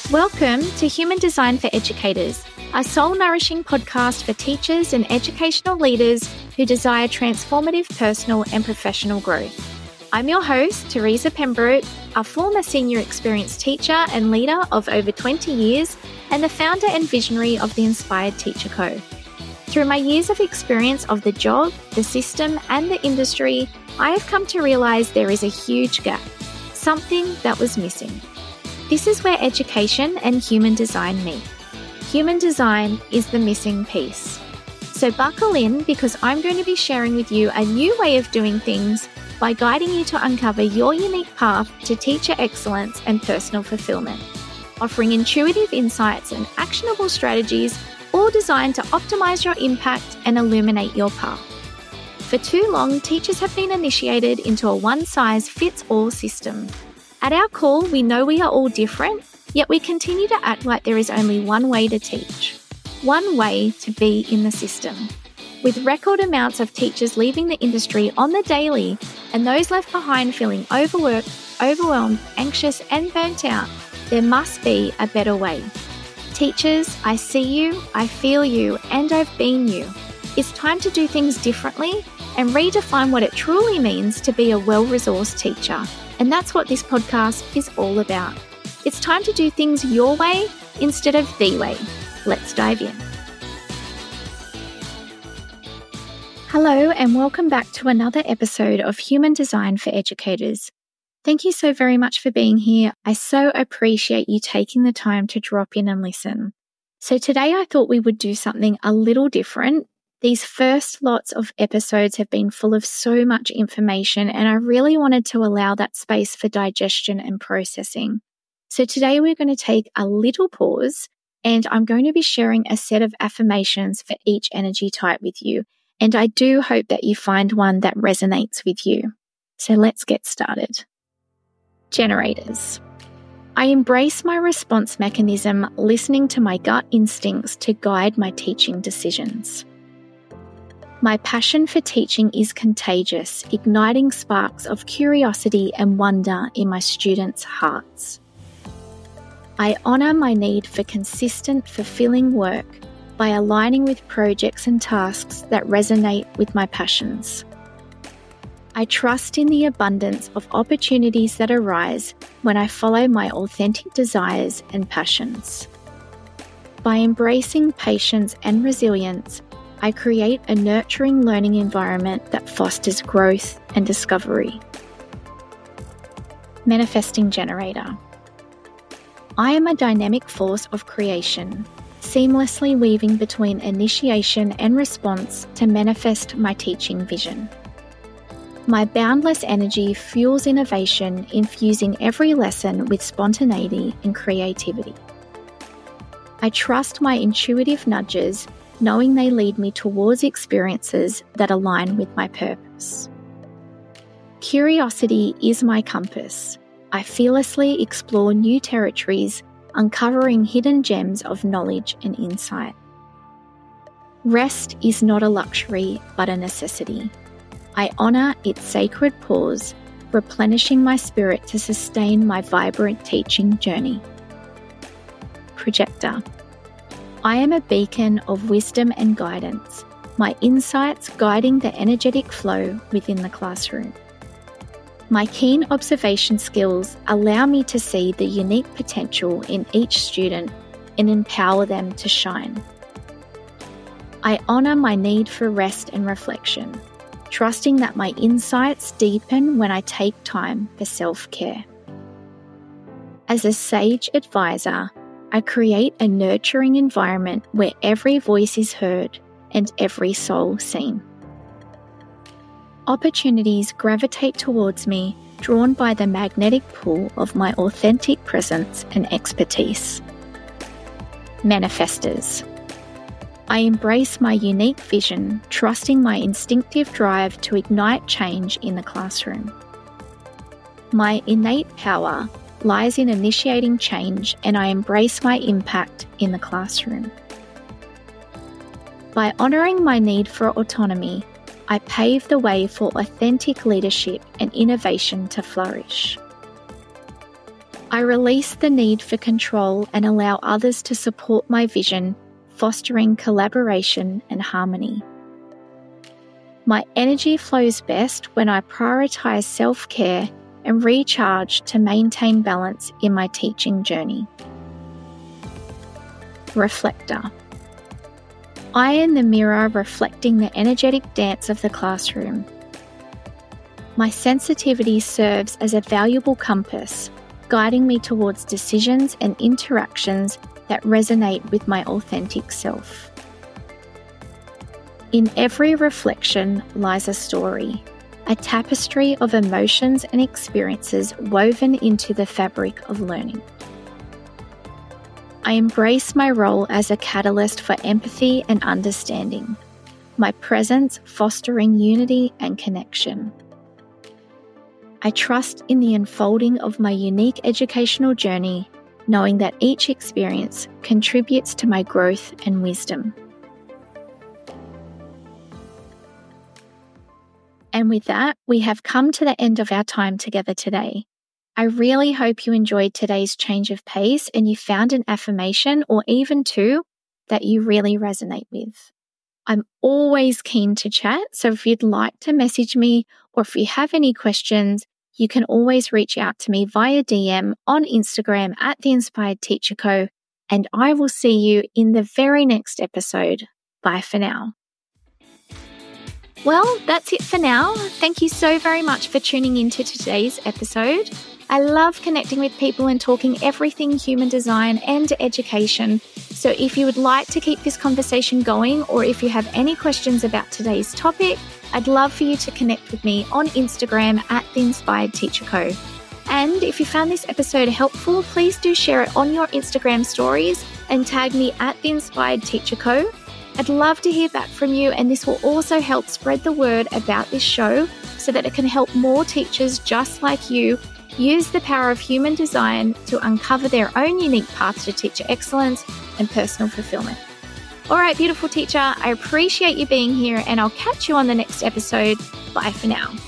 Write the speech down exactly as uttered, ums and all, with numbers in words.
Welcome to Human Design for Educators, a soul-nourishing podcast for teachers and educational leaders who desire transformative personal and professional growth. I'm your host, Teresa Pembroke, a former senior experienced teacher and leader of over twenty years and the founder and visionary of the Inspired Teacher Co. Through my years of experience of the job, the system and the industry, I have come to realise there is a huge gap, something that was missing. This is where education and human design meet. Human design is the missing piece. So buckle in because I'm going to be sharing with you a new way of doing things by guiding you to uncover your unique path to teacher excellence and personal fulfillment, offering intuitive insights and actionable strategies, all designed to optimize your impact and illuminate your path. For too long, teachers have been initiated into a one-size-fits-all system. At our core, we know we are all different, yet we continue to act like there is only one way to teach, one way to be in the system. With record amounts of teachers leaving the industry on the daily and those left behind feeling overworked, overwhelmed, anxious and burnt out, there must be a better way. Teachers, I see you, I feel you, and I've been you. It's time to do things differently and redefine what it truly means to be a well-resourced teacher. And that's what this podcast is all about. It's time to do things your way instead of the way. Let's dive in. Hello and welcome back to another episode of Human Design for Educators. Thank you so very much for being here. I so appreciate you taking the time to drop in and listen. So today I thought we would do something a little different. These first lots of episodes have been full of so much information, and I really wanted to allow that space for digestion and processing. So today we're going to take a little pause, and I'm going to be sharing a set of affirmations for each energy type with you. And I do hope that you find one that resonates with you. So let's get started. Generators. I embrace my response mechanism, listening to my gut instincts to guide my teaching decisions. My passion for teaching is contagious, igniting sparks of curiosity and wonder in my students' hearts. I honour my need for consistent, fulfilling work by aligning with projects and tasks that resonate with my passions. I trust in the abundance of opportunities that arise when I follow my authentic desires and passions. By embracing patience and resilience, I create a nurturing learning environment that fosters growth and discovery. Manifesting generator. I am a dynamic force of creation, seamlessly weaving between initiation and response to manifest my teaching vision. My boundless energy fuels innovation, infusing every lesson with spontaneity and creativity. I trust my intuitive nudges, knowing they lead me towards experiences that align with my purpose. Curiosity is my compass. I fearlessly explore new territories, uncovering hidden gems of knowledge and insight. Rest is not a luxury, but a necessity. I honour its sacred pause, replenishing my spirit to sustain my vibrant teaching journey. Projector. I am a beacon of wisdom and guidance, my insights guiding the energetic flow within the classroom. My keen observation skills allow me to see the unique potential in each student and empower them to shine. I honour my need for rest and reflection, trusting that my insights deepen when I take time for self-care. As a sage advisor, I create a nurturing environment where every voice is heard and every soul seen. Opportunities gravitate towards me, drawn by the magnetic pull of my authentic presence and expertise. Manifestors. I embrace my unique vision, trusting my instinctive drive to ignite change in the classroom. My innate power lies in initiating change, and I embrace my impact in the classroom. By honouring my need for autonomy, I pave the way for authentic leadership and innovation to flourish. I release the need for control and allow others to support my vision, fostering collaboration and harmony. My energy flows best when I prioritize self-care and recharge to maintain balance in my teaching journey. Reflector. I am the mirror reflecting the energetic dance of the classroom. My sensitivity serves as a valuable compass, guiding me towards decisions and interactions that resonate with my authentic self. In every reflection lies a story, a tapestry of emotions and experiences woven into the fabric of learning. I embrace my role as a catalyst for empathy and understanding, my presence fostering unity and connection. I trust in the unfolding of my unique educational journey, knowing that each experience contributes to my growth and wisdom. And with that, we have come to the end of our time together today. I really hope you enjoyed today's change of pace and you found an affirmation or even two that you really resonate with. I'm always keen to chat, so if you'd like to message me or if you have any questions, you can always reach out to me via D M on Instagram at The Inspired Teacher Co, and I will see you in the very next episode. Bye for now. Well, that's it for now. Thank you so very much for tuning into today's episode. I love connecting with people and talking everything human design and education. So if you would like to keep this conversation going, or if you have any questions about today's topic, I'd love for you to connect with me on Instagram at The Inspired Teacher Co. And if you found this episode helpful, please do share it on your Instagram stories and tag me at The Inspired Teacher Co. I'd love to hear back from you, and this will also help spread the word about this show so that it can help more teachers just like you use the power of human design to uncover their own unique path to teacher excellence and personal fulfillment. All right, beautiful teacher, I appreciate you being here, and I'll catch you on the next episode. Bye for now.